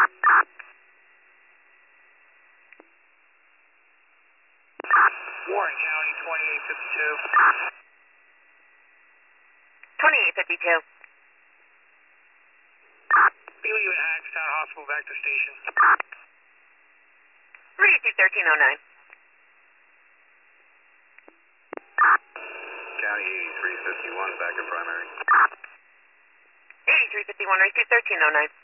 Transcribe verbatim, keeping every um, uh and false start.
Warren County, twenty-eight fifty-two. twenty-eight fifty-two. Beely and Hagstown Hospital, back to station. thirty-two thirteen oh nine. County eighty-three fifty-one, back to primary. eighty-three fifty-one, receive thirteen oh nine.